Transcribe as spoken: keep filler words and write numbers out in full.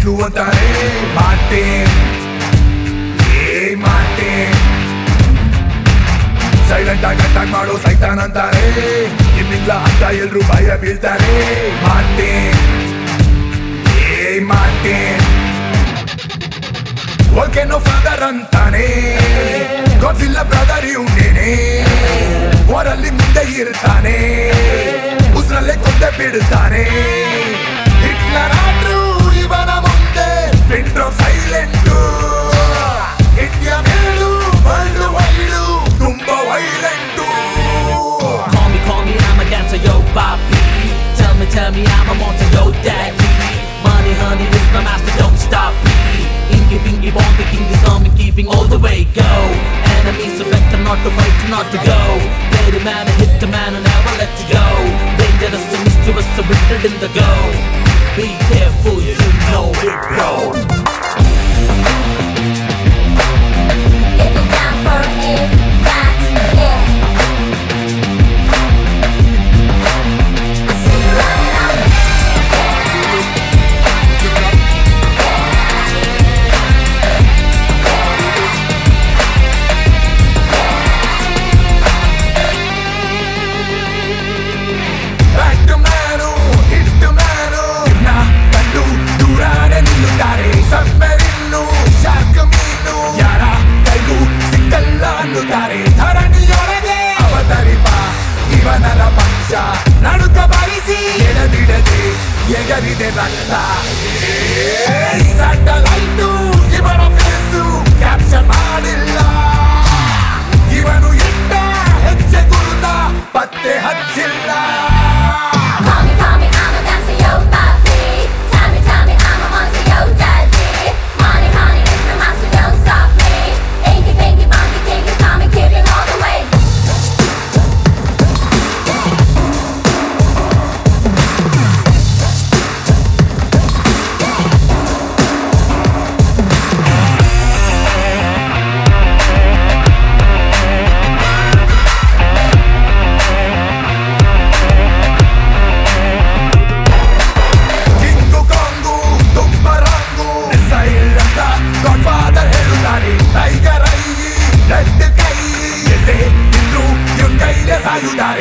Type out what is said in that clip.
ಮೆಟ್ಲು ಅಂತಾರೆ ಮಾರ್ಟಿನ್ ಏ ಮಾರ್ಟಿನ್ ಸೈಲೆಂಟ್ ಆಗಿ ಅಟ್ಯಾಕ್ ಮಾಡೋ ಸೈತಾನ್ ಅಂತಾರೆ ಇನ್ನಿಲ್ಲ ಅಂತ ಎಲ್ರು ಭಯ ಬೀಳ್ತಾರೆ ಮಾರ್ಟಿನ್ ಏ ಮಾರ್ಟಿನ್ ಓಕೆನೋ ಫಾದರ್ ಅಂತಾನೆ ಗೊತ್ತಿಲ್ಲ ಬ್ರದರ್ ಇವನೇನೆ ಓರಲ್ಲಿ ಮುಂದೆ ಇರ್ತಾನೆ ಉಸ್ರಲ್ಲೇ ಕೊಂದೆ ಬಿಡ್ತಾನೆ ಹಿಟ್ಲರ್ ಆದ್ರೂ ಇವನ ಮುಂದೆ ಬಿಟ್ರೋ ಸೈಲೆಂಟು ಇಂಡಿಯಾ ಮೇಲು ವರ್ಲ್ಡ್ ವೈಡು ತುಂಬಾ violent Call me, call me, I'm a dancer, yo, Bobby. Tell me, tell me, I'm a monster, yo, daddy. Money, honey, this my master, don't stop me. Ingy, bingy, bongy, king is coming, keeping all the way, go. Enemies are better not to fight, not to go. Play the man and hit the man and never let you go. Dangerous and mischievous, so wicked in the go. Be careful, you know it, bro. If you're down for it, that's it. I see you running on the Back to manu, hit to manu na kandu durane nilluttare submarine shark meenu yara kaigu sikkalla annutare dharaniyolage avadaripa ivanara pancha naduka barisi eladidade egaride rakta satellite ivana face capture madilla ivanu itta hecche guruta patte hachilla Call me, call me, I'm a dancer, yo, Bobby. Tell me, tell me, I'm a monster, yo, daddy. Money, honey, it's my master, don't stop me. Inky, pinky, bonky, king is coming, keeping all the way. King kong ತುಂಬರಂಗು ಸೈಲ್ ಅಂತ god father ಹೇಳುತ್ತಾರೆ tiger ಐ ರೆಡ್ ಕೈ ಎಲ್ಲೇ ಇದ್ರು ಇವ್ನ ಕೈಲೇ ಸಾಯುತ್ತಾರೆ